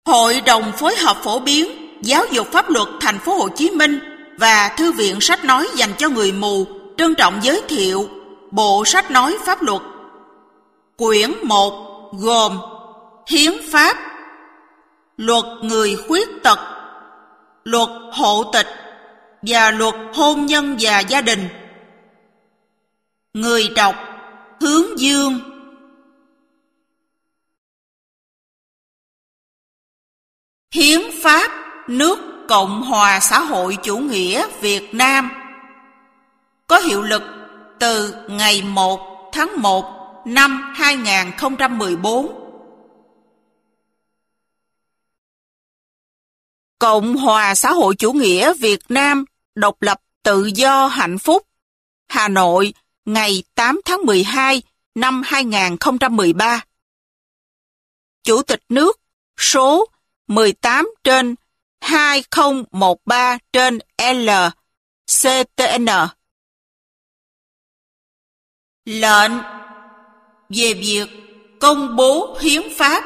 Hội đồng phối hợp phổ biến giáo dục pháp luật thành phố Hồ Chí Minh và Thư viện sách nói dành cho người mù trân trọng giới thiệu bộ sách nói pháp luật. Quyển 1 gồm Hiến pháp, Luật người khuyết tật, Luật hộ tịch và Luật hôn nhân và gia đình. Người đọc Hướng Dương. Hiến pháp nước Cộng hòa xã hội chủ nghĩa Việt Nam có hiệu lực từ ngày 1 tháng 1 năm 2014. Cộng hòa xã hội chủ nghĩa Việt Nam độc lập tự do hạnh phúc. Hà Nội, ngày 8 tháng 12 năm 2013. Chủ tịch nước số 18/2013/L CTN. Lệnh về việc công bố hiến pháp.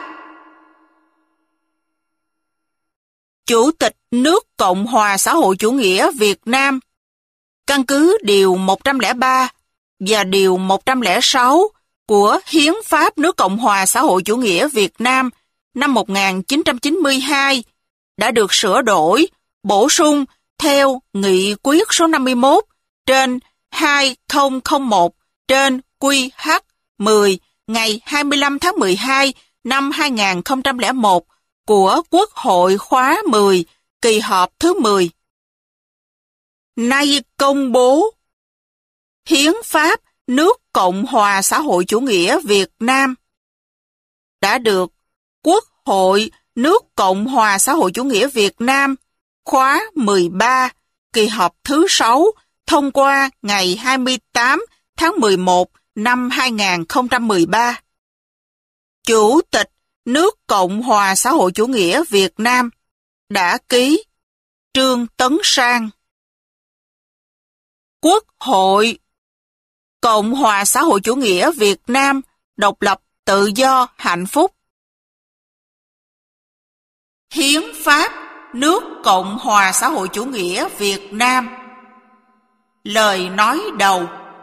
Chủ tịch nước Cộng hòa xã hội chủ nghĩa Việt Nam căn cứ Điều 103 và Điều 106 của Hiến pháp nước Cộng hòa xã hội chủ nghĩa Việt Nam năm 1992 đã được sửa đổi, bổ sung theo Nghị quyết số 51 trên 2001 trên QH10 ngày 25 tháng 12 năm 2001 của Quốc hội khóa 10, kỳ họp thứ 10. Nay công bố Hiến pháp nước Cộng hòa xã hội chủ nghĩa Việt Nam đã được Quốc hội nước Cộng hòa xã hội chủ nghĩa Việt Nam khóa 13, kỳ họp thứ 6 thông qua ngày 28 tháng 11 năm 2013. Chủ tịch nước Cộng hòa xã hội chủ nghĩa Việt Nam đã ký. Trương Tấn Sang. Quốc hội Cộng hòa xã hội chủ nghĩa Việt Nam độc lập tự do hạnh phúc. Hiến pháp nước Cộng hòa xã hội chủ nghĩa Việt Nam. Lời nói đầu.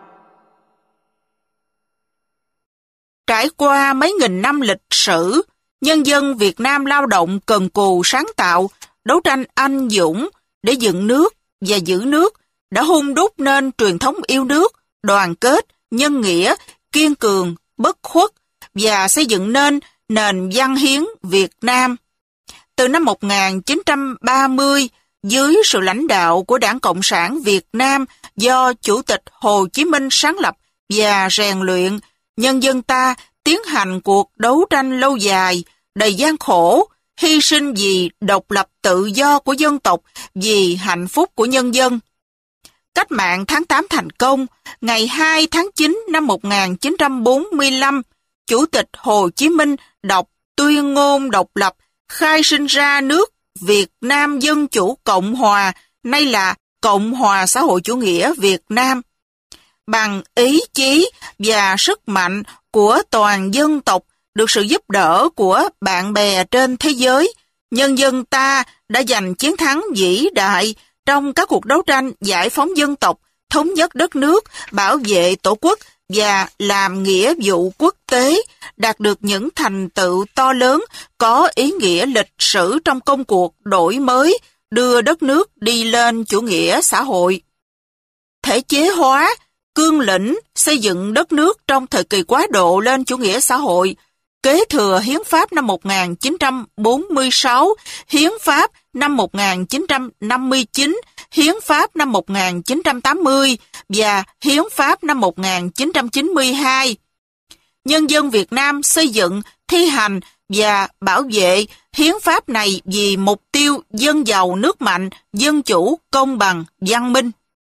Trải qua mấy nghìn năm lịch sử, nhân dân Việt Nam lao động cần cù sáng tạo, đấu tranh anh dũng để dựng nước và giữ nước, đã hun đúc nên truyền thống yêu nước, đoàn kết, nhân nghĩa, kiên cường, bất khuất và xây dựng nên nền văn hiến Việt Nam. Từ năm 1930, dưới sự lãnh đạo của Đảng Cộng sản Việt Nam do Chủ tịch Hồ Chí Minh sáng lập và rèn luyện, nhân dân ta tiến hành cuộc đấu tranh lâu dài, đầy gian khổ, hy sinh vì độc lập tự do của dân tộc, vì hạnh phúc của nhân dân. Cách mạng tháng 8 thành công, ngày 2 tháng 9 năm 1945, Chủ tịch Hồ Chí Minh đọc tuyên ngôn độc lập, khai sinh ra nước Việt Nam Dân Chủ Cộng Hòa, nay là Cộng hòa xã hội chủ nghĩa Việt Nam. Bằng ý chí và sức mạnh của toàn dân tộc, được sự giúp đỡ của bạn bè trên thế giới, nhân dân ta đã giành chiến thắng vĩ đại trong các cuộc đấu tranh giải phóng dân tộc, thống nhất đất nước, bảo vệ tổ quốc và làm nghĩa vụ quốc tế, đạt được những thành tựu to lớn có ý nghĩa lịch sử trong công cuộc đổi mới, đưa đất nước đi lên chủ nghĩa xã hội. Thể chế hóa, cương lĩnh xây dựng đất nước trong thời kỳ quá độ lên chủ nghĩa xã hội, kế thừa Hiến pháp năm 1946, Hiến pháp năm 1959, Hiến pháp năm 1980 và Hiến pháp năm 1992. Nhân dân Việt Nam xây dựng, thi hành và bảo vệ Hiến pháp này vì mục tiêu dân giàu nước mạnh, dân chủ, công bằng, văn minh.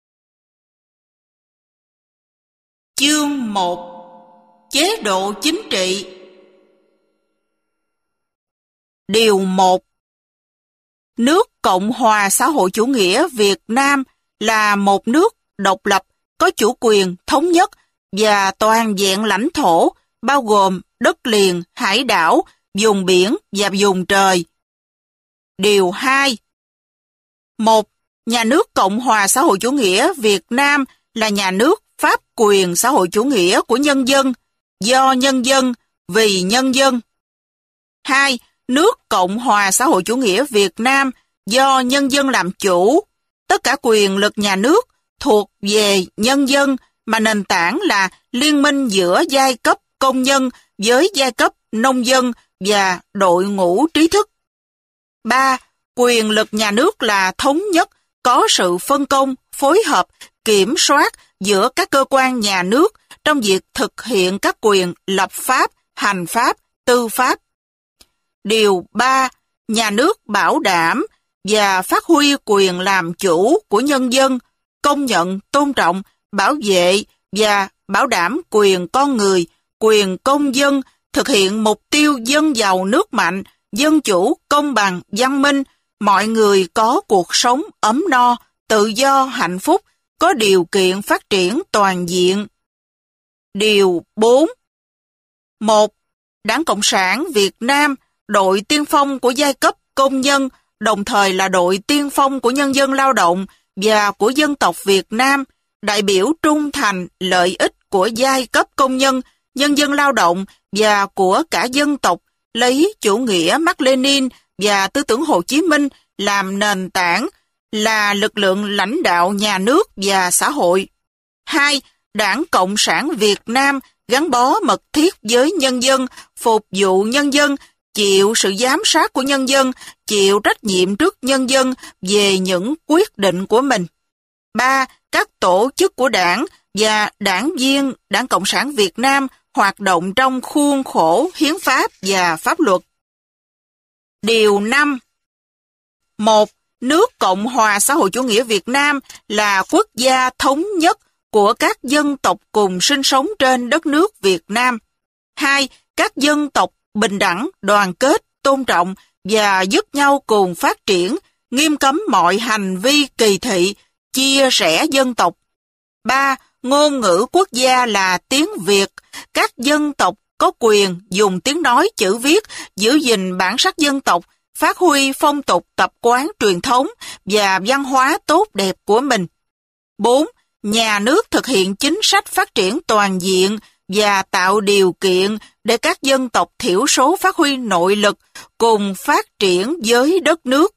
Chương 1. Chế độ chính trị. Điều 1. Nước Cộng hòa xã hội chủ nghĩa Việt Nam là một nước độc lập, có chủ quyền thống nhất và toàn vẹn lãnh thổ, bao gồm đất liền, hải đảo, vùng biển và vùng trời. Điều 2. 1. Nhà nước Cộng hòa xã hội chủ nghĩa Việt Nam là nhà nước pháp quyền xã hội chủ nghĩa của nhân dân, do nhân dân, vì nhân dân. 2. Nước Cộng hòa xã hội chủ nghĩa Việt Nam do nhân dân làm chủ. Tất cả quyền lực nhà nước thuộc về nhân dân mà nền tảng là liên minh giữa giai cấp công nhân với giai cấp nông dân và đội ngũ trí thức. 3. Quyền lực nhà nước là thống nhất, có sự phân công, phối hợp, kiểm soát giữa các cơ quan nhà nước trong việc thực hiện các quyền lập pháp, hành pháp, tư pháp. Điều 3. Nhà nước bảo đảm và phát huy quyền làm chủ của nhân dân, công nhận, tôn trọng, bảo vệ và bảo đảm quyền con người, quyền công dân, thực hiện mục tiêu dân giàu nước mạnh, dân chủ, công bằng, văn minh, mọi người có cuộc sống ấm no, tự do, hạnh phúc, có điều kiện phát triển toàn diện. Điều 4. 1. Đảng Cộng sản Việt Nam, đội tiên phong của giai cấp công nhân, đồng thời là đội tiên phong của nhân dân lao động và của dân tộc Việt Nam, đại biểu trung thành lợi ích của giai cấp công nhân, nhân dân lao động và của cả dân tộc, lấy chủ nghĩa Mác Lênin và tư tưởng Hồ Chí Minh làm nền tảng, là lực lượng lãnh đạo nhà nước và xã hội. 2. Đảng Cộng sản Việt Nam gắn bó mật thiết với nhân dân, phục vụ nhân dân, chịu sự giám sát của nhân dân, chịu trách nhiệm trước nhân dân về những quyết định của mình. 3. Các tổ chức của đảng và đảng viên Đảng Cộng sản Việt Nam hoạt động trong khuôn khổ hiến pháp và pháp luật. Điều 5. 1. Nước Cộng hòa xã hội chủ nghĩa Việt Nam là quốc gia thống nhất của các dân tộc cùng sinh sống trên đất nước Việt Nam. 2. Các dân tộc bình đẳng, đoàn kết, tôn trọng và giúp nhau cùng phát triển, nghiêm cấm mọi hành vi kỳ thị, chia rẽ dân tộc. 3. Ngôn ngữ quốc gia là tiếng Việt. Các dân tộc có quyền dùng tiếng nói chữ viết, giữ gìn bản sắc dân tộc, phát huy phong tục tập quán truyền thống và văn hóa tốt đẹp của mình. 4. Nhà nước thực hiện chính sách phát triển toàn diện và tạo điều kiện để các dân tộc thiểu số phát huy nội lực cùng phát triển với đất nước.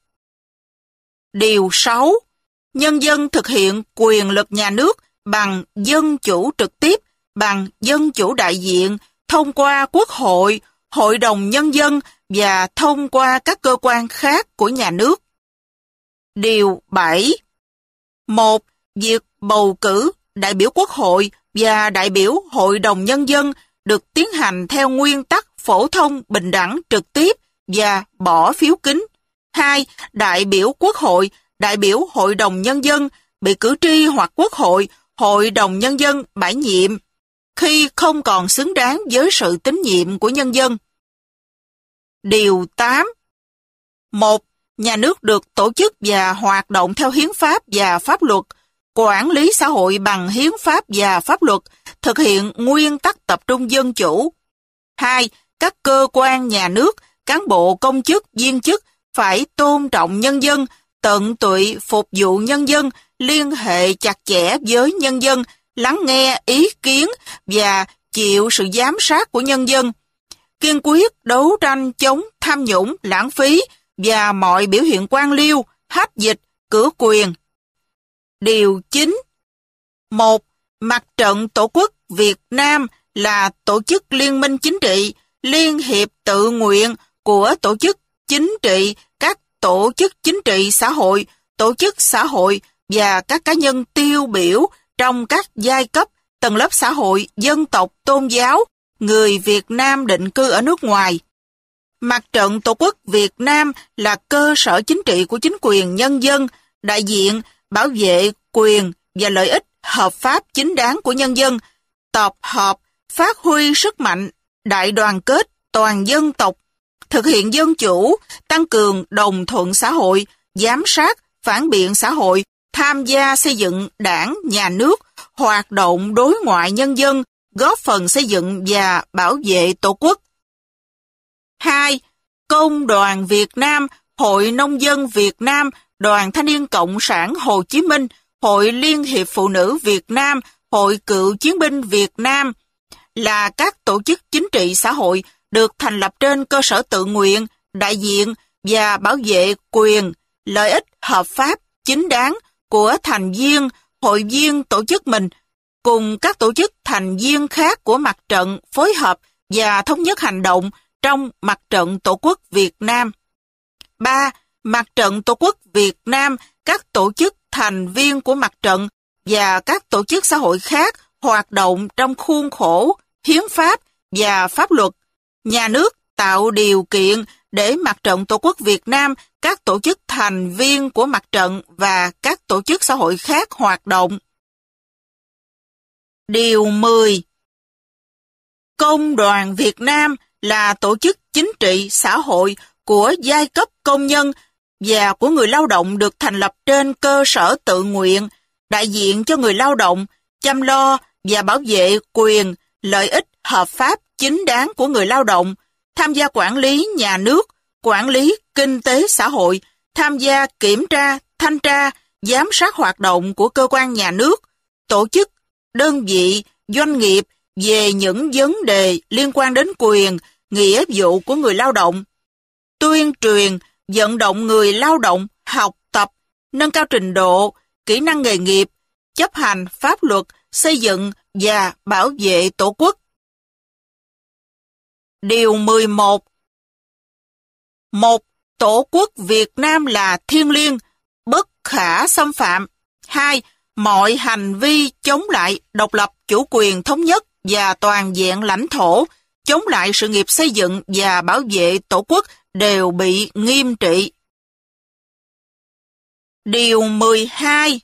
Điều 6. Nhân dân thực hiện quyền lực nhà nước bằng dân chủ trực tiếp, bằng dân chủ đại diện, thông qua Quốc hội, Hội đồng Nhân dân và thông qua các cơ quan khác của nhà nước. Điều 7. 1. Việc bầu cử đại biểu Quốc hội và đại biểu Hội đồng Nhân dân được tiến hành theo nguyên tắc phổ thông bình đẳng trực tiếp và bỏ phiếu kín. 2. Đại biểu Quốc hội, đại biểu Hội đồng Nhân dân bị cử tri hoặc Quốc hội, Hội đồng Nhân dân bãi nhiệm khi không còn xứng đáng với sự tín nhiệm của nhân dân. Điều 8. 1. Nhà nước được tổ chức và hoạt động theo hiến pháp và pháp luật, quản lý xã hội bằng hiến pháp và pháp luật, thực hiện nguyên tắc tập trung dân chủ. 2. Các cơ quan nhà nước, cán bộ công chức, viên chức phải tôn trọng nhân dân, tận tụy phục vụ nhân dân, liên hệ chặt chẽ với nhân dân, lắng nghe ý kiến và chịu sự giám sát của nhân dân. Kiên quyết đấu tranh chống tham nhũng, lãng phí và mọi biểu hiện quan liêu, hách dịch, cửa quyền. Điều 9. 1. Mặt trận Tổ quốc Việt Nam là tổ chức liên minh chính trị, liên hiệp tự nguyện của tổ chức chính trị, các tổ chức chính trị xã hội, tổ chức xã hội và các cá nhân tiêu biểu trong các giai cấp, tầng lớp xã hội, dân tộc, tôn giáo, người Việt Nam định cư ở nước ngoài. Mặt trận Tổ quốc Việt Nam là cơ sở chính trị của chính quyền nhân dân, đại diện, bảo vệ quyền và lợi ích hợp pháp chính đáng của nhân dân, tập hợp, phát huy sức mạnh, đại đoàn kết toàn dân tộc, thực hiện dân chủ, tăng cường đồng thuận xã hội, giám sát, phản biện xã hội, tham gia xây dựng đảng, nhà nước, hoạt động đối ngoại nhân dân, góp phần xây dựng và bảo vệ Tổ quốc. 2. Công đoàn Việt Nam Hội Nông dân Việt Nam, Đoàn Thanh niên Cộng sản Hồ Chí Minh, Hội Liên hiệp Phụ nữ Việt Nam, Hội Cựu chiến binh Việt Nam là các tổ chức chính trị xã hội được thành lập trên cơ sở tự nguyện, đại diện và bảo vệ quyền, lợi ích hợp pháp, chính đáng của thành viên, hội viên tổ chức mình, cùng các tổ chức thành viên khác của mặt trận phối hợp và thống nhất hành động trong Mặt trận Tổ quốc Việt Nam. 3. Mặt trận Tổ quốc Việt Nam, các tổ chức thành viên của mặt trận và các tổ chức xã hội khác hoạt động trong khuôn khổ hiến pháp và pháp luật. Nhà nước tạo điều kiện để Mặt trận Tổ quốc Việt Nam, các tổ chức thành viên của mặt trận và các tổ chức xã hội khác hoạt động. Điều 10. Công đoàn Việt Nam là tổ chức chính trị xã hội của giai cấp công nhân và của người lao động được thành lập trên cơ sở tự nguyện, đại diện cho người lao động, chăm lo và bảo vệ quyền, lợi ích hợp pháp chính đáng của người lao động, tham gia quản lý nhà nước, quản lý kinh tế xã hội, tham gia kiểm tra, thanh tra, giám sát hoạt động của cơ quan nhà nước, tổ chức, đơn vị, doanh nghiệp về những vấn đề liên quan đến quyền, nghĩa vụ của người lao động, tuyên truyền, vận động người lao động học tập, nâng cao trình độ, kỹ năng nghề nghiệp, chấp hành pháp luật, xây dựng và bảo vệ Tổ quốc. Điều 11. 1. Tổ quốc Việt Nam là thiêng liêng, bất khả xâm phạm. 2. Mọi hành vi chống lại độc lập, chủ quyền thống nhất và toàn vẹn lãnh thổ, chống lại sự nghiệp xây dựng và bảo vệ Tổ quốc đều bị nghiêm trị. Điều 12.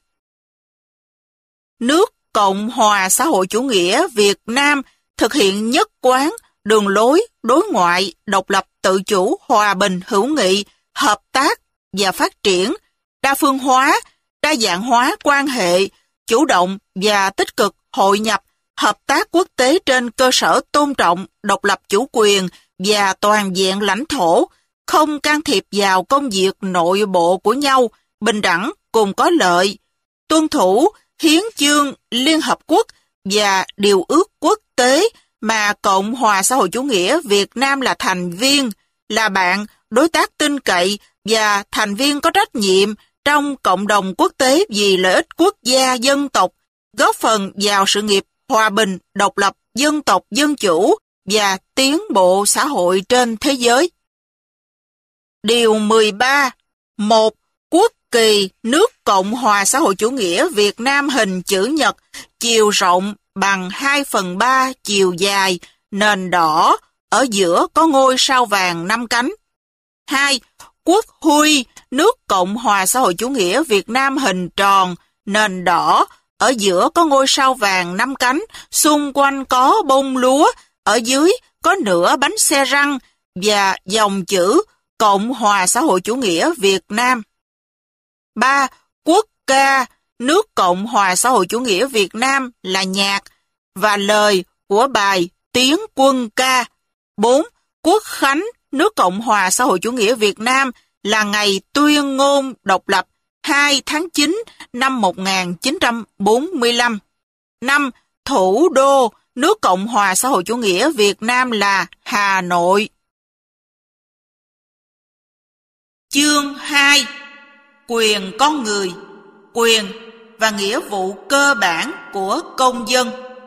Nước Cộng hòa xã hội chủ nghĩa Việt Nam thực hiện nhất quán đường lối đối ngoại độc lập, tự chủ, hòa bình, hữu nghị, hợp tác và phát triển, đa phương hóa, đa dạng hóa quan hệ, chủ động và tích cực hội nhập, hợp tác quốc tế trên cơ sở tôn trọng độc lập, chủ quyền và toàn vẹn lãnh thổ, không can thiệp vào công việc nội bộ của nhau, bình đẳng cùng có lợi, tuân thủ Hiến chương Liên Hợp Quốc và điều ước quốc tế mà Cộng hòa xã hội chủ nghĩa Việt Nam là thành viên, là bạn, đối tác tin cậy và thành viên có trách nhiệm trong cộng đồng quốc tế vì lợi ích quốc gia dân tộc, góp phần vào sự nghiệp hòa bình, độc lập, dân tộc, dân chủ và tiến bộ xã hội trên thế giới. Điều 13. 1. Quốc kỳ nước Cộng hòa xã hội chủ nghĩa Việt Nam hình chữ nhật, chiều rộng bằng 2/3 chiều dài, nền đỏ, ở giữa có ngôi sao vàng 5 cánh. 2. Quốc huy nước Cộng hòa xã hội chủ nghĩa Việt Nam hình tròn, nền đỏ, ở giữa có ngôi sao vàng 5 cánh, xung quanh có bông lúa, ở dưới có nửa bánh xe răng và dòng chữ Cộng hòa xã hội chủ nghĩa Việt Nam. 3. Quốc ca nước Cộng hòa xã hội chủ nghĩa Việt Nam là nhạc và lời của bài Tiến quân ca. 4. Quốc khánh nước Cộng hòa xã hội chủ nghĩa Việt Nam là ngày tuyên ngôn độc lập 2 tháng 9 năm 1945. 5. Thủ đô nước Cộng hòa xã hội chủ nghĩa Việt Nam là Hà Nội. Chương 2. Quyền con người, quyền và nghĩa vụ cơ bản của công dân.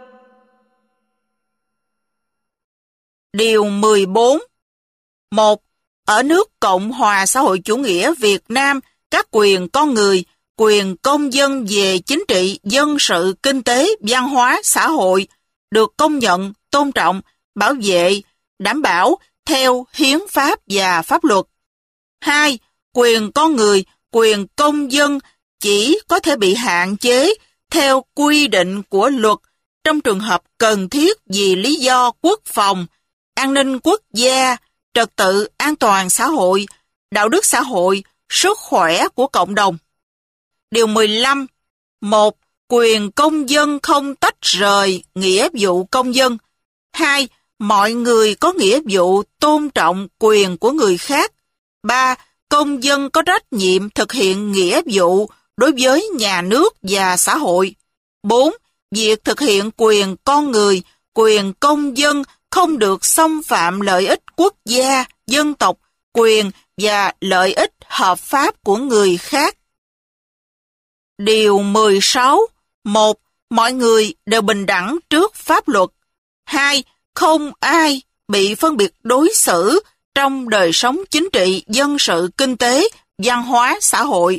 Điều 14. 1. Ở nước Cộng hòa xã hội chủ nghĩa Việt Nam, các quyền con người, quyền công dân về chính trị, dân sự, kinh tế, văn hóa, xã hội được công nhận, tôn trọng, bảo vệ, đảm bảo theo hiến pháp và pháp luật. 2. Quyền con người, quyền công dân chỉ có thể bị hạn chế theo quy định của luật trong trường hợp cần thiết vì lý do quốc phòng, an ninh quốc gia, trật tự an toàn xã hội, đạo đức xã hội, sức khỏe của cộng đồng. Điều 15. 1. Quyền công dân không tách rời nghĩa vụ công dân. 2. Mọi người có nghĩa vụ tôn trọng quyền của người khác. 3. công dân có trách nhiệm thực hiện nghĩa vụ đối với nhà nước và xã hội. 4. Việc thực hiện quyền con người, quyền công dân không được xâm phạm lợi ích quốc gia, dân tộc, quyền và lợi ích hợp pháp của người khác. Điều 16. 1. Mọi người đều bình đẳng trước pháp luật. 2. Không ai bị phân biệt đối xử trong đời sống chính trị, dân sự, kinh tế, văn hóa, xã hội.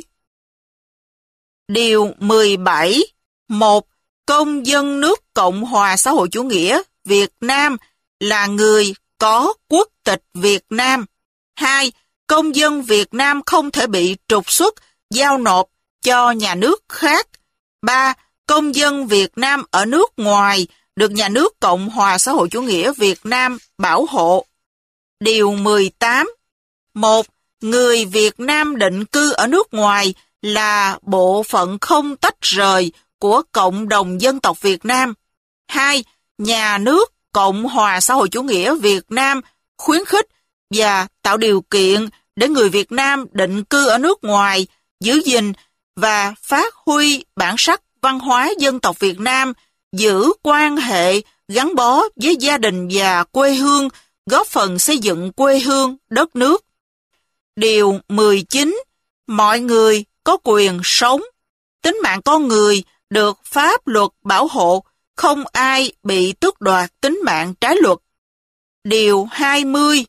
Điều 17. 1. Công dân nước Cộng hòa xã hội chủ nghĩa Việt Nam là người có quốc tịch Việt Nam. 2. Công dân Việt Nam không thể bị trục xuất, giao nộp cho nhà nước khác. 3. Công dân Việt Nam ở nước ngoài được nhà nước Cộng hòa xã hội chủ nghĩa Việt Nam bảo hộ. Điều 18. 1. Người Việt Nam định cư ở nước ngoài là bộ phận không tách rời của cộng đồng dân tộc Việt Nam. 2. Nhà nước Cộng hòa xã hội chủ nghĩa Việt Nam khuyến khích và tạo điều kiện để người Việt Nam định cư ở nước ngoài giữ gìn và phát huy bản sắc văn hóa dân tộc Việt Nam, giữ quan hệ gắn bó với gia đình và quê hương, góp phần xây dựng quê hương, đất nước. Điều 19. Mọi người có quyền sống. Tính mạng con người được pháp luật bảo hộ, không ai bị tước đoạt tính mạng trái luật. Điều 20.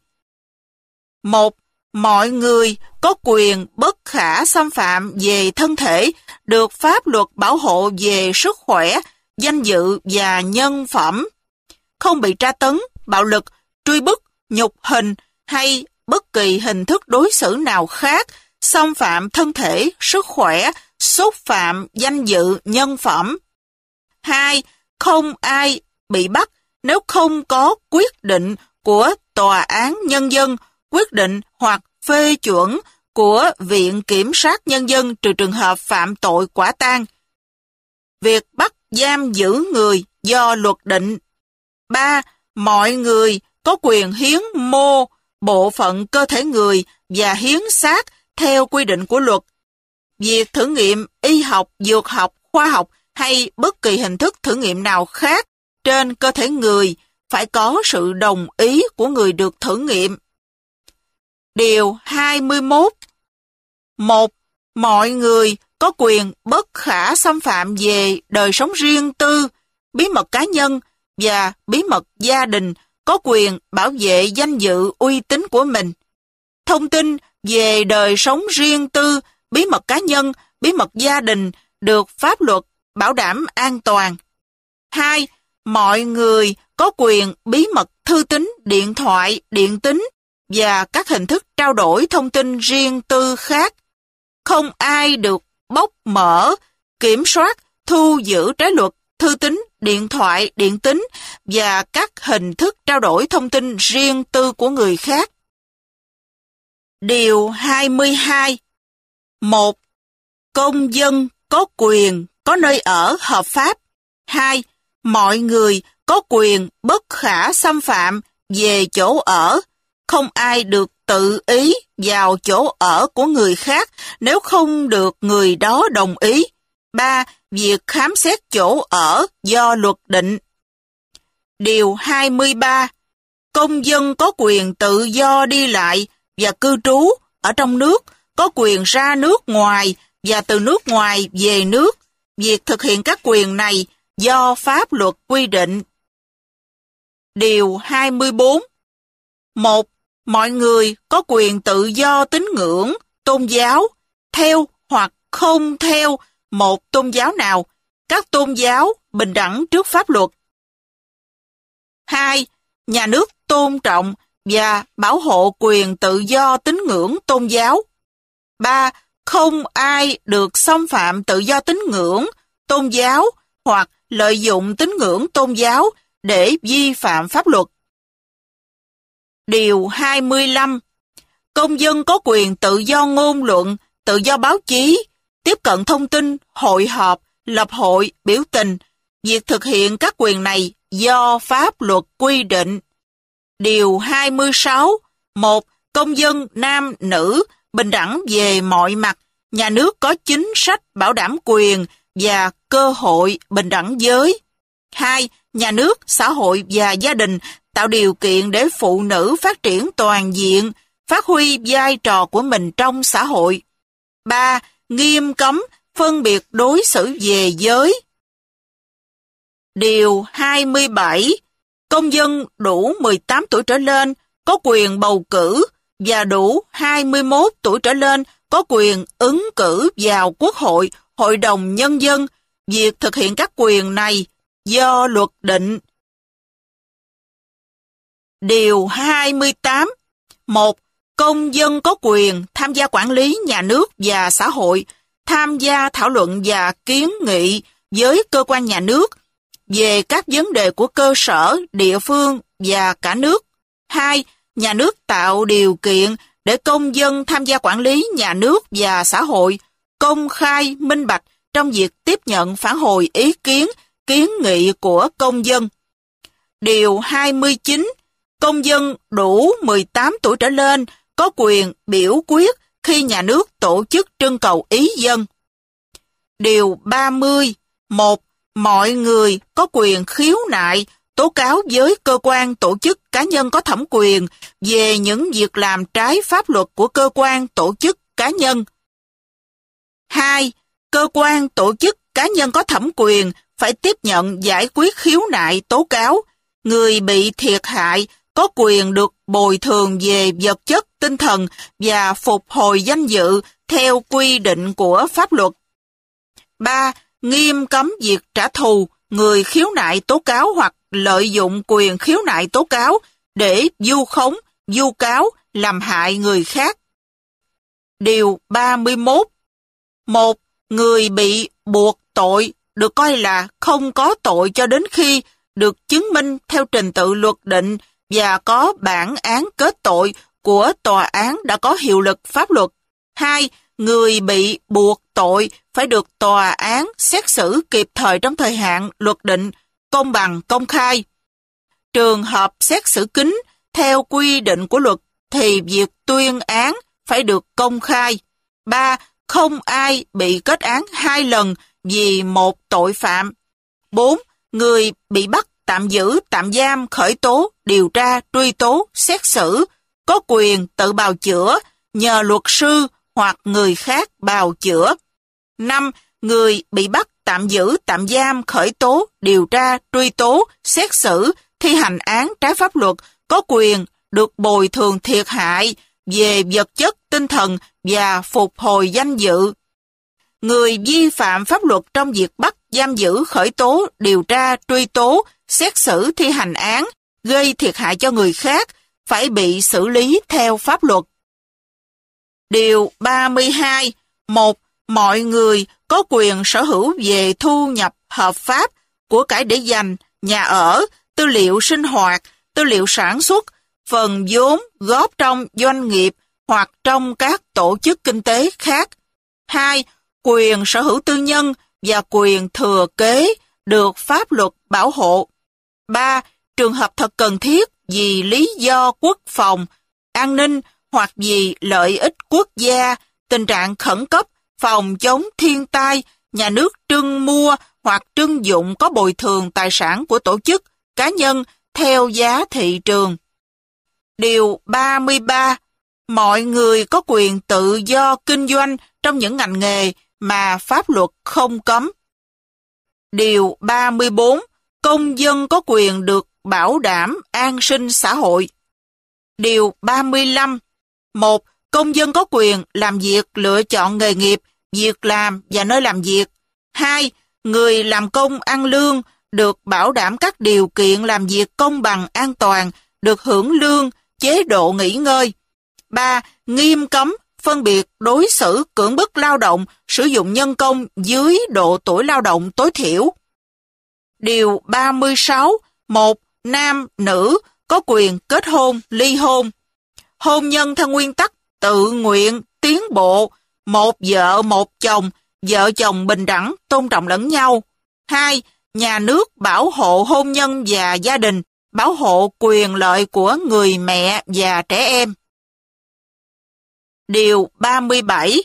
1. Mọi người có quyền bất khả xâm phạm về thân thể, được pháp luật bảo hộ về sức khỏe, danh dự và nhân phẩm. Không bị tra tấn, bạo lực, truy bức, nhục hình hay bất kỳ hình thức đối xử nào khác, xâm phạm thân thể, sức khỏe, xúc phạm danh dự, nhân phẩm. 2. Không ai bị bắt nếu không có quyết định của Tòa án Nhân dân, quyết định hoặc phê chuẩn của Viện Kiểm sát Nhân dân trừ trường hợp phạm tội quả tang. Việc bắt giam giữ người do luật định. 3. Mọi người có quyền hiến mô bộ phận cơ thể người và hiến xác theo quy định của luật. Việc thử nghiệm y học, dược học, khoa học hay bất kỳ hình thức thử nghiệm nào khác trên cơ thể người phải có sự đồng ý của người được thử nghiệm. Điều 21. 1. Mọi người có quyền bất khả xâm phạm về đời sống riêng tư, bí mật cá nhân và bí mật gia đình, có quyền bảo vệ danh dự uy tín của mình. Thông tin về đời sống riêng tư, bí mật cá nhân, bí mật gia đình được pháp luật bảo đảm an toàn. 2. Mọi người có quyền bí mật thư tín, điện thoại, điện tín và các hình thức trao đổi thông tin riêng tư khác. Không ai được bóc mở, kiểm soát, thu giữ trái luật, thư tín, điện thoại, điện tín và các hình thức trao đổi thông tin riêng tư của người khác. Điều 22. 1. Công dân có quyền có nơi ở hợp pháp. 2. Mọi người có quyền bất khả xâm phạm về chỗ ở. Không ai được tự ý vào chỗ ở của người khác nếu không được người đó đồng ý. 3. Việc khám xét chỗ ở do luật định. Điều 23. Công dân có quyền tự do đi lại và cư trú ở trong nước, có quyền ra nước ngoài và từ nước ngoài về nước. Việc thực hiện các quyền này do pháp luật quy định. Điều 24. 1. Mọi người có quyền tự do tín ngưỡng, tôn giáo, theo hoặc không theo một tôn giáo nào. Các tôn giáo bình đẳng trước pháp luật. 2. Nhà nước tôn trọng và bảo hộ quyền tự do tín ngưỡng tôn giáo. 3. Không ai được xâm phạm tự do tín ngưỡng, tôn giáo hoặc lợi dụng tín ngưỡng tôn giáo để vi phạm pháp luật. Điều 25. Công dân có quyền tự do ngôn luận, tự do báo chí, tiếp cận thông tin, hội họp, lập hội, biểu tình. Việc thực hiện các quyền này do pháp luật quy định. Điều 26. 1. Công dân nam, nữ bình đẳng về mọi mặt, nhà nước có chính sách bảo đảm quyền và cơ hội bình đẳng giới. 2. Nhà nước, xã hội và gia đình tạo điều kiện để phụ nữ phát triển toàn diện, phát huy vai trò của mình trong xã hội. 3. Nghiêm cấm phân biệt đối xử về giới. Điều 27. Công dân đủ 18 tuổi trở lên có quyền bầu cử và đủ 21 tuổi trở lên có quyền ứng cử vào Quốc hội, Hội đồng Nhân dân. Việc thực hiện các quyền này do luật định. Điều 28. 1. Công dân có quyền tham gia quản lý nhà nước và xã hội, tham gia thảo luận và kiến nghị với cơ quan nhà nước về các vấn đề của cơ sở, địa phương và cả nước. 2. Nhà nước tạo điều kiện để công dân tham gia quản lý nhà nước và xã hội, công khai, minh bạch trong việc tiếp nhận phản hồi ý kiến, kiến nghị của công dân. Điều 29. Công dân đủ 18 tuổi trở lên có quyền biểu quyết khi nhà nước tổ chức trưng cầu ý dân. Điều 30. 1. Mọi người có quyền khiếu nại, tố cáo với cơ quan, tổ chức, cá nhân có thẩm quyền về những việc làm trái pháp luật của cơ quan, tổ chức, cá nhân. 2. Cơ quan, tổ chức, cá nhân có thẩm quyền phải tiếp nhận giải quyết khiếu nại, tố cáo. Người bị thiệt hại có quyền được bồi thường về vật chất, tinh thần và phục hồi danh dự theo quy định của pháp luật. 3. Nghiêm cấm việc trả thù người khiếu nại tố cáo hoặc lợi dụng quyền khiếu nại tố cáo để vu khống, vu cáo, làm hại người khác. Điều 31. 1. Người bị buộc tội được coi là không có tội cho đến khi được chứng minh theo trình tự luật định và có bản án kết tội của tòa án đã có hiệu lực pháp luật. 2. Người bị buộc tội phải được tòa án xét xử kịp thời trong thời hạn luật định, công bằng, công khai. Trường hợp xét xử kín theo quy định của luật thì việc tuyên án phải được công khai. 3. Không ai bị kết án 2 lần vì một tội phạm. 4. Người bị bắt, tạm giữ, tạm giam, khởi tố, điều tra, truy tố, xét xử có quyền tự bào chữa nhờ luật sư hoặc người khác bào chữa. 5. Người bị bắt, tạm giữ, tạm giam, khởi tố, điều tra, truy tố, xét xử, thi hành án trái pháp luật có quyền được bồi thường thiệt hại về vật chất, tinh thần và phục hồi danh dự. Người vi phạm pháp luật trong việc bắt, giam giữ, khởi tố, điều tra, truy tố, xét xử, thi hành án, gây thiệt hại cho người khác phải bị xử lý theo pháp luật. Điều 32. 1. Mọi người có quyền sở hữu về thu nhập hợp pháp của cải để dành, nhà ở, tư liệu sinh hoạt, tư liệu sản xuất, phần vốn góp trong doanh nghiệp hoặc trong các tổ chức kinh tế khác. 2. Quyền sở hữu tư nhân và quyền thừa kế được pháp luật bảo hộ. 3. Trường hợp thật cần thiết vì lý do quốc phòng, an ninh hoặc vì lợi ích quốc gia, tình trạng khẩn cấp, phòng chống thiên tai, nhà nước trưng mua hoặc trưng dụng có bồi thường tài sản của tổ chức, cá nhân theo giá thị trường. Điều 33. Mọi người có quyền tự do kinh doanh trong những ngành nghề mà pháp luật không cấm. Điều 34. Công dân có quyền được bảo đảm an sinh xã hội. Điều 35. 1. Công dân có quyền làm việc lựa chọn nghề nghiệp, việc làm và nơi làm việc. 2. Người làm công ăn lương được bảo đảm các điều kiện làm việc công bằng, an toàn, được hưởng lương, chế độ nghỉ ngơi. 3. Nghiêm cấm phân biệt đối xử cưỡng bức lao động, sử dụng nhân công dưới độ tuổi lao động tối thiểu. Điều 36. 1. Nam, nữ có quyền kết hôn, ly hôn. Hôn nhân theo nguyên tắc tự nguyện, tiến bộ, một vợ một chồng, vợ chồng bình đẳng, tôn trọng lẫn nhau. 2. Nhà nước bảo hộ hôn nhân và gia đình, bảo hộ quyền lợi của người mẹ và trẻ em. Điều 37.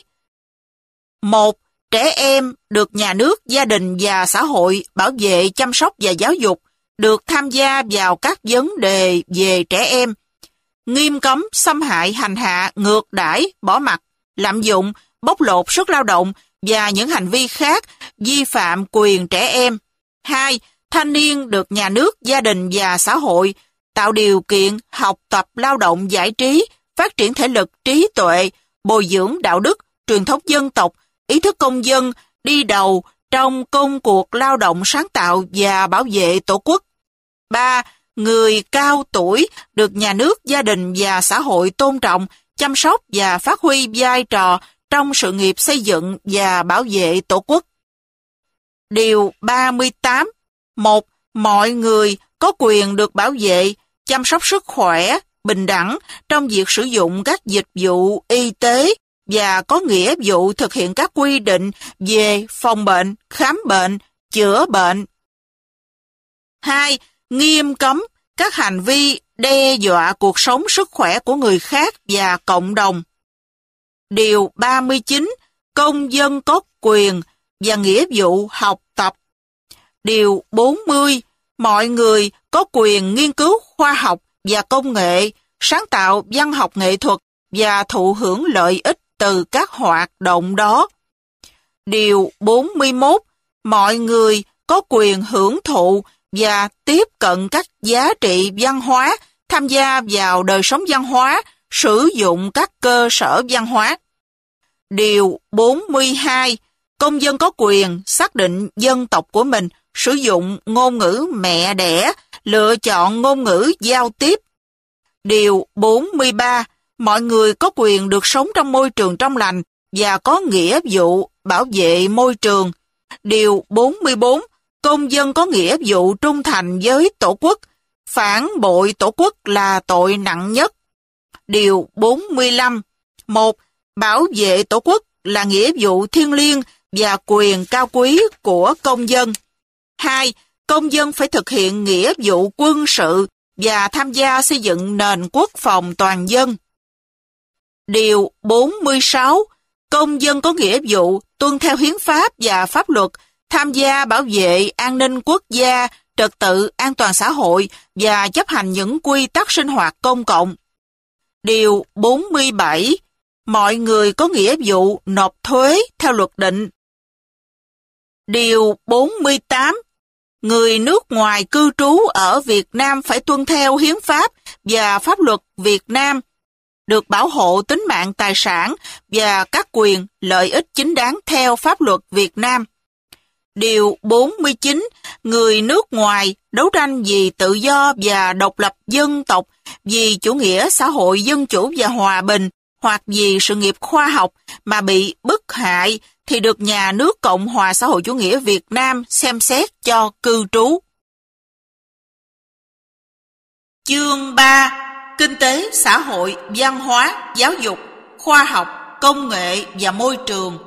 1. Trẻ em được nhà nước, gia đình và xã hội bảo vệ, chăm sóc và giáo dục, được tham gia vào các vấn đề về trẻ em. Nghiêm cấm xâm hại, hành hạ, ngược đãi, bỏ mặc, lạm dụng, bóc lột sức lao động và những hành vi khác vi phạm quyền trẻ em. 2. Thanh niên được nhà nước, gia đình và xã hội tạo điều kiện học tập, lao động, giải trí, phát triển thể lực, trí tuệ, bồi dưỡng đạo đức, truyền thống dân tộc, ý thức công dân, đi đầu trong công cuộc lao động sáng tạo và bảo vệ Tổ quốc. 3. Người cao tuổi được nhà nước, gia đình và xã hội tôn trọng, chăm sóc và phát huy vai trò trong sự nghiệp xây dựng và bảo vệ Tổ quốc. Điều 38. 1. Mọi người có quyền được bảo vệ, chăm sóc sức khỏe, bình đẳng trong việc sử dụng các dịch vụ y tế và có nghĩa vụ thực hiện các quy định về phòng bệnh, khám bệnh, chữa bệnh. 2. Nghiêm cấm các hành vi đe dọa cuộc sống, sức khỏe của người khác và cộng đồng. Điều 39. Công dân có quyền và nghĩa vụ học tập. Điều 40. Mọi người có quyền nghiên cứu khoa học và công nghệ, sáng tạo văn học nghệ thuật và thụ hưởng lợi ích từ các hoạt động đó. Điều 41. Mọi người có quyền hưởng thụ và tiếp cận các giá trị văn hóa, tham gia vào đời sống văn hóa, sử dụng các cơ sở văn hóa. Điều 42. Công dân có quyền xác định dân tộc của mình, sử dụng ngôn ngữ mẹ đẻ, lựa chọn ngôn ngữ giao tiếp. Điều 43. Mọi người có quyền được sống trong môi trường trong lành và có nghĩa vụ bảo vệ môi trường. Điều 44. Công dân có nghĩa vụ trung thành với Tổ quốc. Phản bội Tổ quốc là tội nặng nhất. Điều 45. 1. Bảo vệ Tổ quốc là nghĩa vụ thiêng liêng và quyền cao quý của công dân. 2. Công dân phải thực hiện nghĩa vụ quân sự và tham gia xây dựng nền quốc phòng toàn dân. Điều 46. Công dân có nghĩa vụ tuân theo hiến pháp và pháp luật, tham gia bảo vệ an ninh quốc gia, trật tự an toàn xã hội và chấp hành những quy tắc sinh hoạt công cộng. Điều 47. Mọi người có nghĩa vụ nộp thuế theo luật định. Điều 48. Người nước ngoài cư trú ở Việt Nam phải tuân theo hiến pháp và pháp luật Việt Nam, được bảo hộ tính mạng, tài sản và các quyền, lợi ích chính đáng theo pháp luật Việt Nam. Điều 49. Người nước ngoài đấu tranh vì tự do và độc lập dân tộc, vì chủ nghĩa xã hội dân chủ và hòa bình, hoặc vì sự nghiệp khoa học mà bị bức hại thì được nhà nước Cộng hòa xã hội chủ nghĩa Việt Nam xem xét cho cư trú. Chương 3. Kinh tế, xã hội, văn hóa, giáo dục, khoa học, công nghệ và môi trường.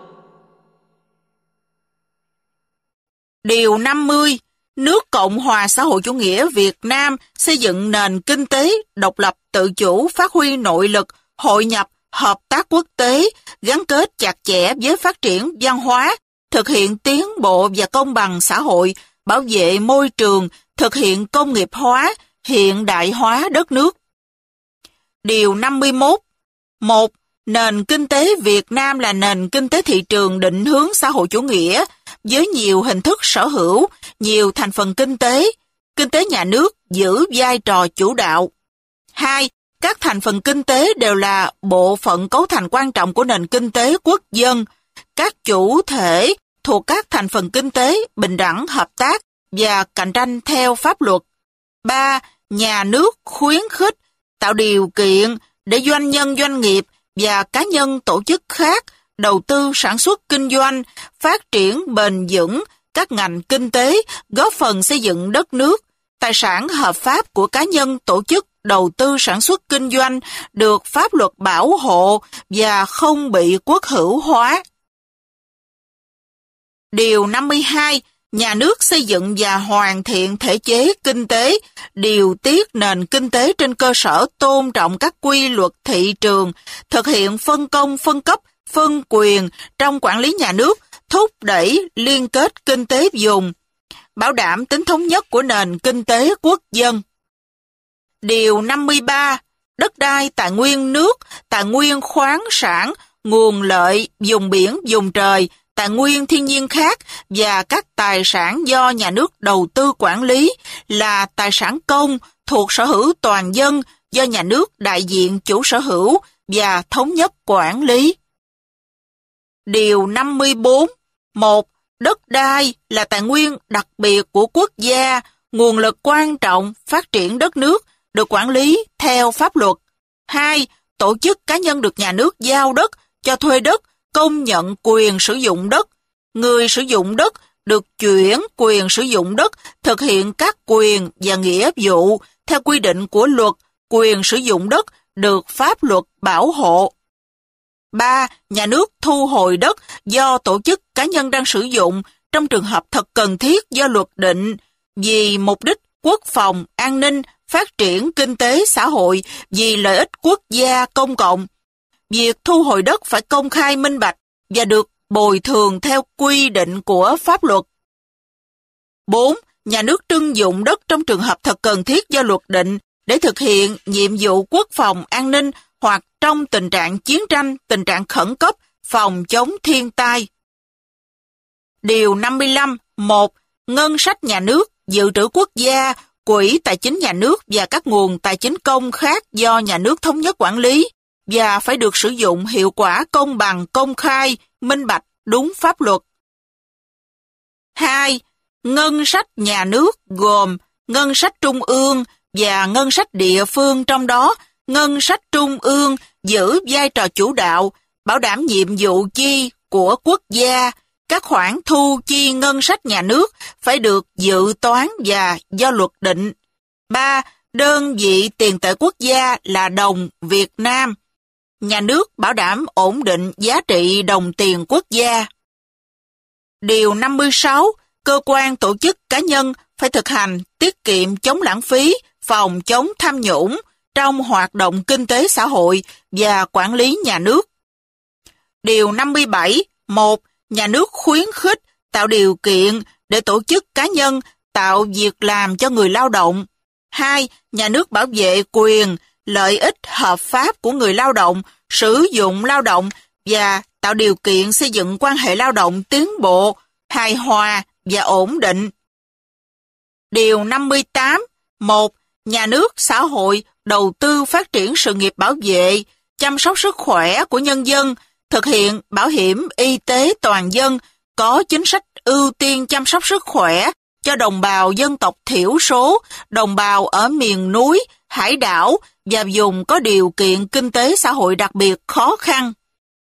Điều 50. Nước Cộng hòa xã hội chủ nghĩa Việt Nam xây dựng nền kinh tế độc lập tự chủ, phát huy nội lực, hội nhập, hợp tác quốc tế, gắn kết chặt chẽ với phát triển văn hóa, thực hiện tiến bộ và công bằng xã hội, bảo vệ môi trường, thực hiện công nghiệp hóa, hiện đại hóa đất nước. Điều 51. 1. Nền kinh tế Việt Nam là nền kinh tế thị trường định hướng xã hội chủ nghĩa, với nhiều hình thức sở hữu, nhiều thành phần kinh tế nhà nước giữ vai trò chủ đạo. 2. Các thành phần kinh tế đều là bộ phận cấu thành quan trọng của nền kinh tế quốc dân. Các chủ thể thuộc các thành phần kinh tế bình đẳng, hợp tác và cạnh tranh theo pháp luật. 3. Nhà nước khuyến khích, tạo điều kiện để doanh nhân, doanh nghiệp và cá nhân tổ chức khác đầu tư sản xuất kinh doanh, phát triển bền vững các ngành kinh tế, góp phần xây dựng đất nước. Tài sản hợp pháp của cá nhân tổ chức đầu tư sản xuất kinh doanh được pháp luật bảo hộ và không bị quốc hữu hóa. Điều 52. Nhà nước xây dựng và hoàn thiện thể chế kinh tế, điều tiết nền kinh tế trên cơ sở tôn trọng các quy luật thị trường, thực hiện phân công, phân cấp, phân quyền trong quản lý nhà nước, thúc đẩy liên kết kinh tế vùng, bảo đảm tính thống nhất của nền kinh tế quốc dân. Điều 53. Đất đai, tài nguyên nước, tài nguyên khoáng sản, nguồn lợi, vùng biển, vùng trời, tài nguyên thiên nhiên khác và các tài sản do nhà nước đầu tư quản lý là tài sản công thuộc sở hữu toàn dân do nhà nước đại diện chủ sở hữu và thống nhất quản lý. Điều 54. 1. Đất đai là tài nguyên đặc biệt của quốc gia, nguồn lực quan trọng phát triển đất nước, được quản lý theo pháp luật. 2. Tổ chức cá nhân được nhà nước giao đất, cho thuê đất, công nhận quyền sử dụng đất. Người sử dụng đất được chuyển quyền sử dụng đất, thực hiện các quyền và nghĩa vụ theo quy định của luật, quyền sử dụng đất được pháp luật bảo hộ. 3. Nhà nước thu hồi đất do tổ chức cá nhân đang sử dụng trong trường hợp thật cần thiết do luật định vì mục đích quốc phòng, an ninh, phát triển kinh tế xã hội, vì lợi ích quốc gia công cộng. Việc thu hồi đất phải công khai minh bạch và được bồi thường theo quy định của pháp luật. 4. Nhà nước trưng dụng đất trong trường hợp thật cần thiết do luật định để thực hiện nhiệm vụ quốc phòng an ninh hoặc trong tình trạng chiến tranh, tình trạng khẩn cấp, phòng chống thiên tai. Điều 55. 1. Ngân sách nhà nước, dự trữ quốc gia, quỹ tài chính nhà nước và các nguồn tài chính công khác do nhà nước thống nhất quản lý và phải được sử dụng hiệu quả, công bằng, công khai, minh bạch, đúng pháp luật. 2. Ngân sách nhà nước gồm ngân sách trung ương và ngân sách địa phương, trong đó ngân sách trung ương giữ vai trò chủ đạo, bảo đảm nhiệm vụ chi của quốc gia. Các khoản thu chi ngân sách nhà nước phải được dự toán và do luật định. 3. Đơn vị tiền tệ quốc gia là đồng Việt Nam. Nhà nước bảo đảm ổn định giá trị đồng tiền quốc gia. Điều 56. Cơ quan, tổ chức, cá nhân phải thực hành tiết kiệm, chống lãng phí, phòng chống tham nhũng trong hoạt động kinh tế xã hội và quản lý nhà nước. Điều 57. 1. Nhà nước khuyến khích, tạo điều kiện để tổ chức cá nhân tạo việc làm cho người lao động. 2. Nhà nước bảo vệ quyền, lợi ích hợp pháp của người lao động, sử dụng lao động và tạo điều kiện xây dựng quan hệ lao động tiến bộ, hài hòa và ổn định. Điều 58. 1. Nhà nước, xã hội đầu tư phát triển sự nghiệp bảo vệ, chăm sóc sức khỏe của nhân dân, thực hiện bảo hiểm y tế toàn dân, có chính sách ưu tiên chăm sóc sức khỏe cho đồng bào dân tộc thiểu số, đồng bào ở miền núi, hải đảo và vùng có điều kiện kinh tế xã hội đặc biệt khó khăn.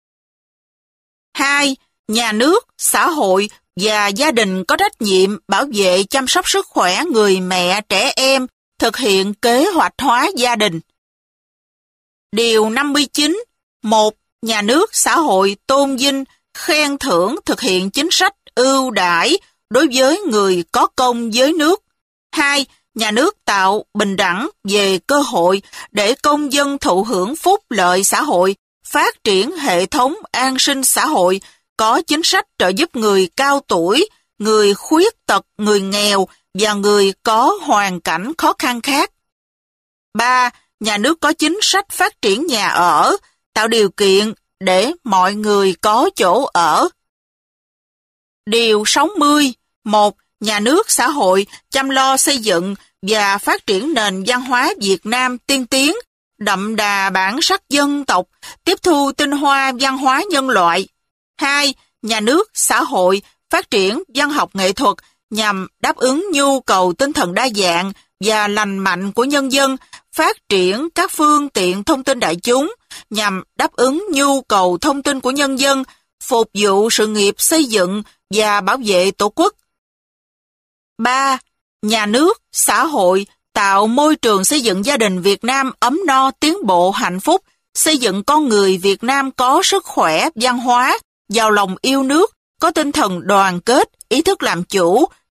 2. Nhà nước, xã hội và gia đình có trách nhiệm bảo vệ chăm sóc sức khỏe người mẹ, trẻ em, thực hiện kế hoạch hóa gia đình. Điều 59. 1. Nhà nước, xã hội tôn vinh, khen thưởng, thực hiện chính sách ưu đãi đối với người có công với nước. 2. Nhà nước tạo bình đẳng về cơ hội để công dân thụ hưởng phúc lợi xã hội, phát triển hệ thống an sinh xã hội, có chính sách trợ giúp người cao tuổi, người khuyết tật, người nghèo và người có hoàn cảnh khó khăn khác. 3. Nhà nước có chính sách phát triển nhà ở, tạo điều kiện để mọi người có chỗ ở. Điều 60. 1. Nhà nước, xã hội chăm lo xây dựng và phát triển nền văn hóa Việt Nam tiên tiến, đậm đà bản sắc dân tộc, tiếp thu tinh hoa văn hóa nhân loại. 2. Nhà nước, xã hội phát triển văn học nghệ thuật nhằm đáp ứng nhu cầu tinh thần đa dạng và lành mạnh của nhân dân, phát triển các phương tiện thông tin đại chúng nhằm đáp ứng nhu cầu thông tin của nhân dân, phục vụ sự nghiệp xây dựng và bảo vệ Tổ quốc. 3. Nhà nước, xã hội tạo môi trường xây dựng gia đình Việt Nam ấm no, tiến bộ, hạnh phúc, xây dựng con người Việt Nam có sức khỏe, văn hóa, giàu lòng yêu nước, có tinh thần đoàn kết, ý thức làm chủ,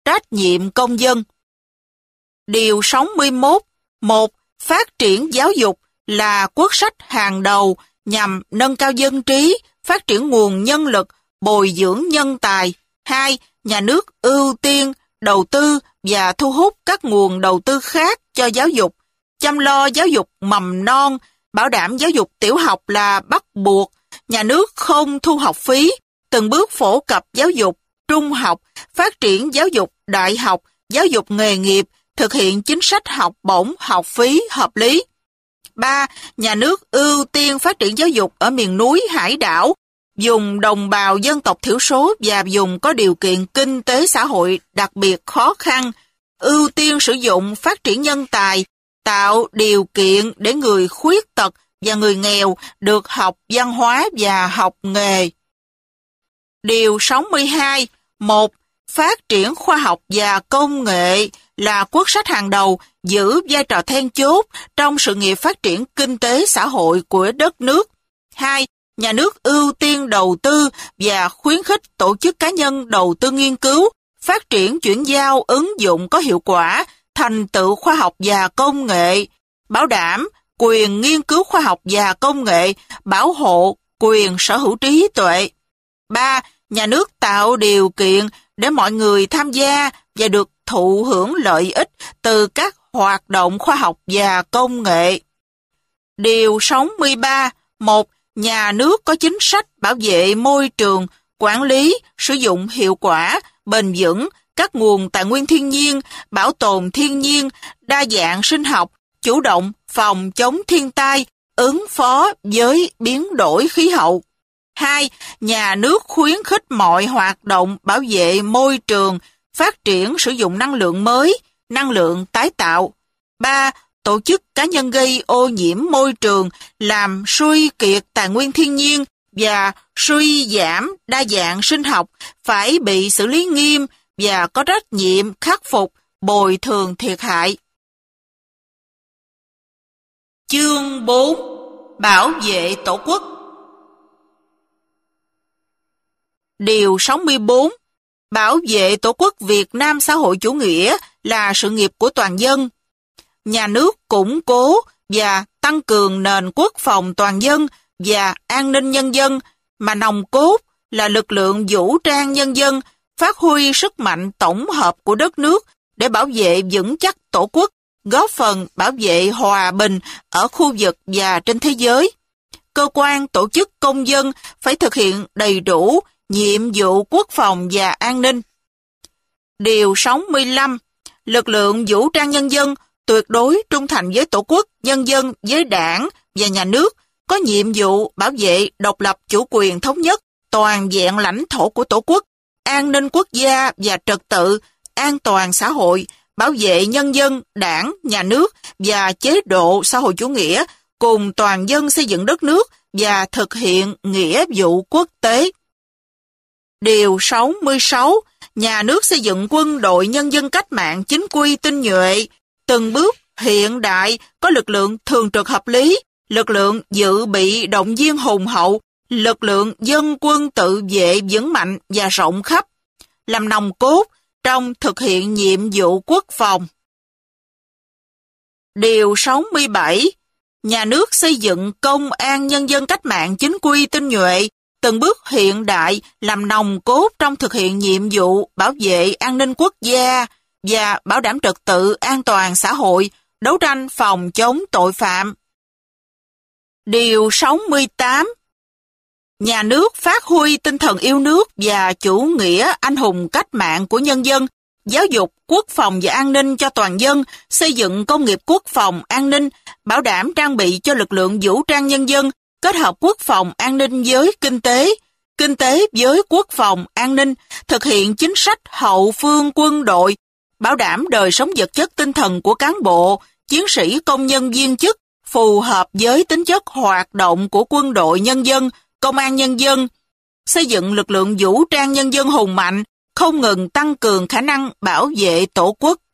trách nhiệm công dân. Điều 61. 1. Phát triển giáo dục là quốc sách hàng đầu nhằm nâng cao dân trí, phát triển nguồn nhân lực, bồi dưỡng nhân tài. 2. Nhà nước ưu tiên đầu tư và thu hút các nguồn đầu tư khác cho giáo dục, chăm lo giáo dục mầm non, bảo đảm giáo dục tiểu học là bắt buộc, nhà nước không thu học phí, từng bước phổ cập giáo dục trung học, phát triển giáo dục đại học, giáo dục nghề nghiệp, thực hiện chính sách học bổng, học phí hợp lý. 3. Nhà nước ưu tiên phát triển giáo dục ở miền núi, hải đảo, vùng đồng bào dân tộc thiểu số và vùng có điều kiện kinh tế xã hội đặc biệt khó khăn, ưu tiên sử dụng phát triển nhân tài, tạo điều kiện để người khuyết tật và người nghèo được học văn hóa và học nghề. Điều 62. 1. Phát triển khoa học và công nghệ là quốc sách hàng đầu giữ vai trò then chốt trong sự nghiệp phát triển kinh tế xã hội của đất nước. 2. Nhà nước ưu tiên đầu tư và khuyến khích tổ chức cá nhân đầu tư nghiên cứu, phát triển chuyển giao ứng dụng có hiệu quả, thành tựu khoa học và công nghệ, bảo đảm quyền nghiên cứu khoa học và công nghệ, bảo hộ quyền sở hữu trí tuệ. 3. Nhà nước tạo điều kiện để mọi người tham gia và được thụ hưởng lợi ích từ các hoạt động khoa học và công nghệ. Điều 63. 1. Nhà nước có chính sách bảo vệ môi trường, quản lý, sử dụng hiệu quả, bền vững các nguồn tài nguyên thiên nhiên, bảo tồn thiên nhiên, đa dạng sinh học, chủ động phòng chống thiên tai, ứng phó với biến đổi khí hậu. 2. Nhà nước khuyến khích mọi hoạt động bảo vệ môi trường, phát triển sử dụng năng lượng mới, năng lượng tái tạo. 3. Tổ chức cá nhân gây ô nhiễm môi trường, làm suy kiệt tài nguyên thiên nhiên và suy giảm đa dạng sinh học phải bị xử lý nghiêm và có trách nhiệm khắc phục, bồi thường thiệt hại. Chương 4. Bảo vệ Tổ quốc. Điều 64. Bảo vệ Tổ quốc Việt Nam xã hội chủ nghĩa là sự nghiệp của toàn dân. Nhà nước củng cố và tăng cường nền quốc phòng toàn dân và an ninh nhân dân, mà nòng cốt là lực lượng vũ trang nhân dân, phát huy sức mạnh tổng hợp của đất nước để bảo vệ vững chắc Tổ quốc, góp phần bảo vệ hòa bình ở khu vực và trên thế giới. Cơ quan tổ chức công dân phải thực hiện đầy đủ nhiệm vụ quốc phòng và an ninh. Điều 65. Lực lượng vũ trang nhân dân tuyệt đối trung thành với Tổ quốc, nhân dân, với Đảng và Nhà nước, có nhiệm vụ bảo vệ độc lập chủ quyền thống nhất, toàn vẹn lãnh thổ của Tổ quốc, an ninh quốc gia và trật tự, an toàn xã hội, bảo vệ nhân dân, Đảng, Nhà nước và chế độ xã hội chủ nghĩa, cùng toàn dân xây dựng đất nước và thực hiện nghĩa vụ quốc tế. Điều 66. Nhà nước xây dựng quân đội nhân dân cách mạng chính quy tinh nhuệ, từng bước hiện đại, có lực lượng thường trực hợp lý, lực lượng dự bị động viên hùng hậu, lực lượng dân quân tự vệ vững mạnh và rộng khắp, làm nòng cốt trong thực hiện nhiệm vụ quốc phòng. Điều 67. Nhà nước xây dựng công an nhân dân cách mạng chính quy tinh nhuệ, từng bước hiện đại, làm nòng cốt trong thực hiện nhiệm vụ bảo vệ an ninh quốc gia và bảo đảm trật tự an toàn xã hội, đấu tranh phòng chống tội phạm. Điều 68. Nhà nước phát huy tinh thần yêu nước và chủ nghĩa anh hùng cách mạng của nhân dân, giáo dục quốc phòng và an ninh cho toàn dân, xây dựng công nghiệp quốc phòng an ninh, bảo đảm trang bị cho lực lượng vũ trang nhân dân, kết hợp quốc phòng an ninh với kinh tế với quốc phòng an ninh, thực hiện chính sách hậu phương quân đội, bảo đảm đời sống vật chất tinh thần của cán bộ, chiến sĩ công nhân viên chức, phù hợp với tính chất hoạt động của quân đội nhân dân, công an nhân dân, xây dựng lực lượng vũ trang nhân dân hùng mạnh, không ngừng tăng cường khả năng bảo vệ Tổ quốc.